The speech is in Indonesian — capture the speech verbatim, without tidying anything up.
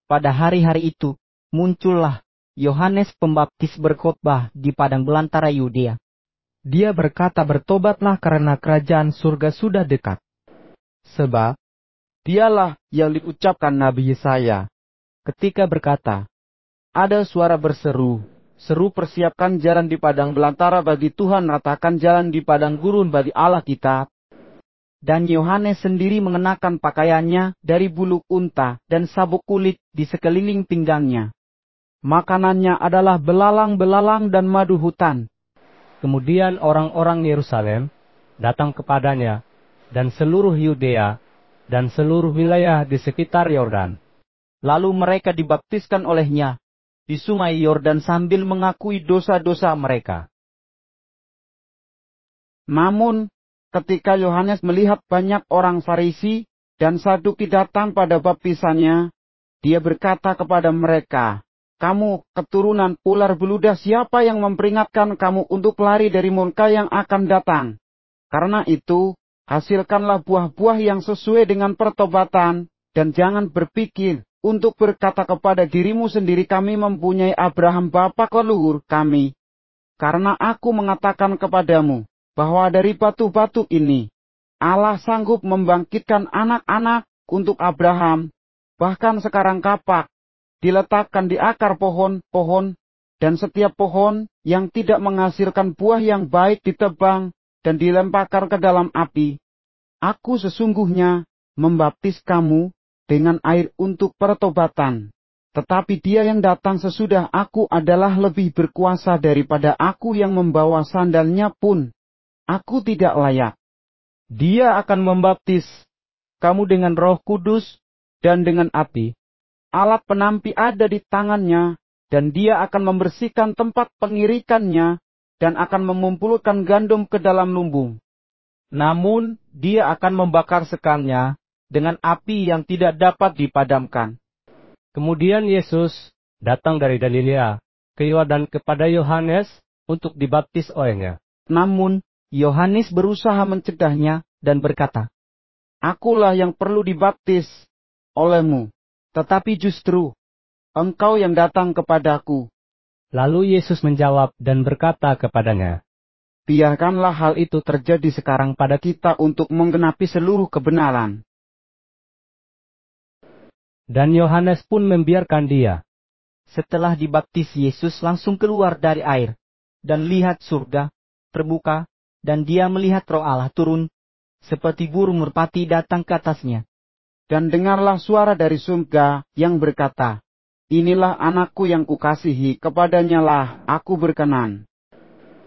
Pada hari-hari itu, muncullah Yohanes Pembaptis berkhotbah di padang belantara Yudea. Dia berkata, bertobatlah karena kerajaan surga sudah dekat. Sebab, dialah yang diucapkan Nabi Yesaya ketika berkata, ada suara berseru, seru persiapkan jalan di padang belantara bagi Tuhan, ratakan jalan di padang gurun bagi Allah kita. Dan Yohanes sendiri mengenakan pakaiannya dari bulu unta dan sabuk kulit di sekeliling pinggangnya. Makanannya adalah belalang-belalang dan madu hutan. Kemudian orang-orang Yerusalem datang kepadanya, dan seluruh Yudea, dan seluruh wilayah di sekitar Yordan. Lalu mereka dibaptiskan olehnya di sungai Yordan sambil mengakui dosa-dosa mereka. Namun, ketika Yohanes melihat banyak orang Farisi dan Saduki datang pada baptisannya, dia berkata kepada mereka, kamu keturunan ular beluda, siapa yang memperingatkan kamu untuk lari dari murka yang akan datang? Karena itu, hasilkanlah buah-buah yang sesuai dengan pertobatan, dan jangan berpikir untuk berkata kepada dirimu sendiri, kami mempunyai Abraham bapa leluhur kami. Karena aku mengatakan kepadamu, bahwa dari batu-batu ini, Allah sanggup membangkitkan anak-anak untuk Abraham. Bahkan sekarang kapak diletakkan di akar pohon-pohon, dan setiap pohon yang tidak menghasilkan buah yang baik ditebang dan dilemparkan ke dalam api. Aku sesungguhnya membaptis kamu dengan air untuk pertobatan. Tetapi dia yang datang sesudah aku adalah lebih berkuasa daripada aku, yang membawa sandalnya pun aku tidak layak. Dia akan membaptis kamu dengan Roh Kudus dan dengan api. Alat penampi ada di tangannya, dan dia akan membersihkan tempat pengirikannya, dan akan mengumpulkan gandum ke dalam lumbung. Namun, dia akan membakar sekarnya dengan api yang tidak dapat dipadamkan. Kemudian Yesus datang dari Galilea ke Yordan kepada Yohanes untuk dibaptis olehnya. Namun, Yohanes berusaha mencegahnya dan berkata, akulah yang perlu dibaptis olehmu, tetapi justru engkau yang datang kepadaku. Lalu Yesus menjawab dan berkata kepadanya, biarkanlah hal itu terjadi sekarang pada kita untuk menggenapi seluruh kebenaran. Dan Yohanes pun membiarkan dia. Setelah dibaptis, Yesus langsung keluar dari air, dan lihat surga terbuka, dan dia melihat Roh Allah turun, seperti burung merpati datang ke atasnya. Dan dengarlah suara dari surga yang berkata, inilah anakku yang kukasihi, kepadanya lah aku berkenan.